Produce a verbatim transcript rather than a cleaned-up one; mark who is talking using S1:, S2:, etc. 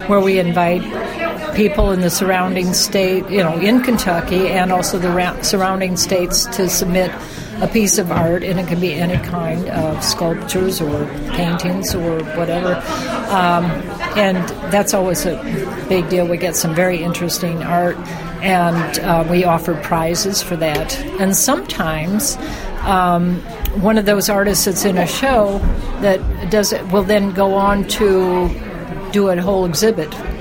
S1: where we invite people in the surrounding state, you know, in Kentucky and also the ra- surrounding states to submit a piece of art, and it can be any kind of sculptures or paintings or whatever. Um, and that's always a big deal. We get some very interesting art, and uh, we offer prizes for that. And sometimes um, one of those artists that's in a show that does it will then go on to do a whole exhibit